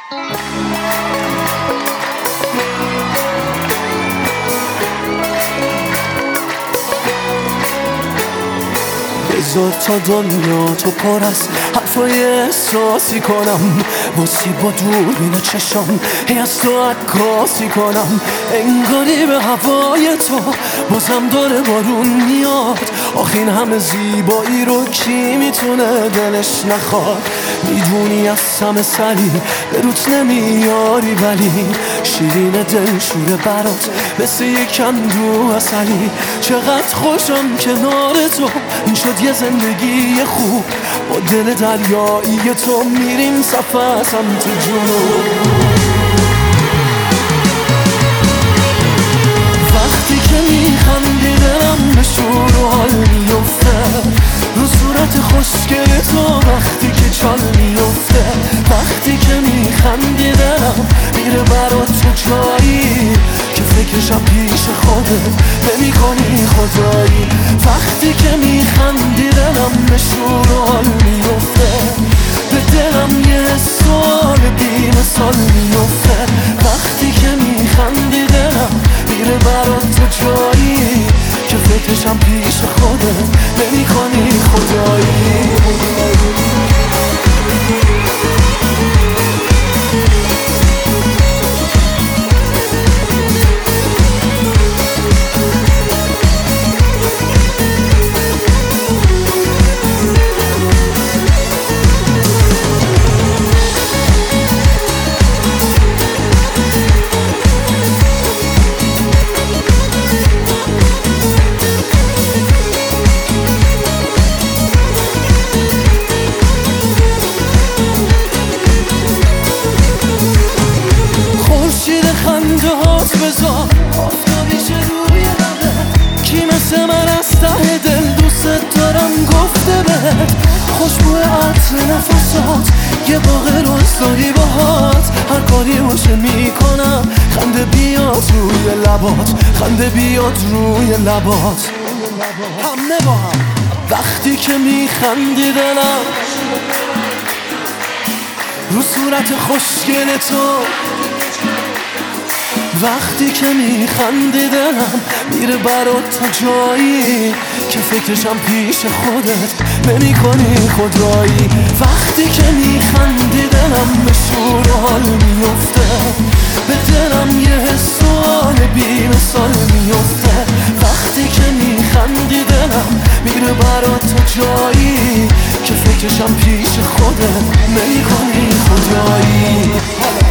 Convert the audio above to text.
بذار تا دنیا تو پر از حرفای احساسی کنم، باسی با دوربین چشم هی از تو عکاسی کنم، انگاری به هوای تو بازم داره بارون میاد. آخ این همه زیبایی رو کی میتونه دلش نخواد؟ میدونی از همه سری به روت نمیاری، ولی شیرین دلشوره برات مثل یک اندو عسلی. چقدر خوشم کنار تو، این شد یه زندگی خوب. با دل دریایی تو میریم سفر سمت جنوب. وقتی که میخندی دلم به شور و حال میفته، رو صورت خوشگل تو وقتی که چال میفته. وقتی که میخندی دلم میره برات تو جایی که فکرشم پیش خودت نمی کنی خدایی. وقتی که میخندی دلم به شور و حال میفته، به دلم یه سال بی مثال میفته. وقتی که میخندی دلم میره برات تو جایی که فکرشم پیش خودت نمی کنی خدایی. بذار آفتابیش روی لبت، کی مثل من از ته دل دوست دارم گفته بهت. خوشبو عطر نفسات، یه باغ روستایی باهات، هر کاری باشه میکنم خنده بیاد روی لبات، خنده بیاد روی لبات. همه با هم وقتی که میخندی دلم رو صورت خوشگل تو، وقتی که میخندی دلم میره برات تو جایی که فکرشم پیش خودت نمی کنی خدایی. وقتی که میخندی دلم به شور و حال میفته، به دلم یه حسال بی مثال میفته. وقتی که میخندی دلم میره برات تو جایی که فکرشم پیش خودت نمی کنی خدایی.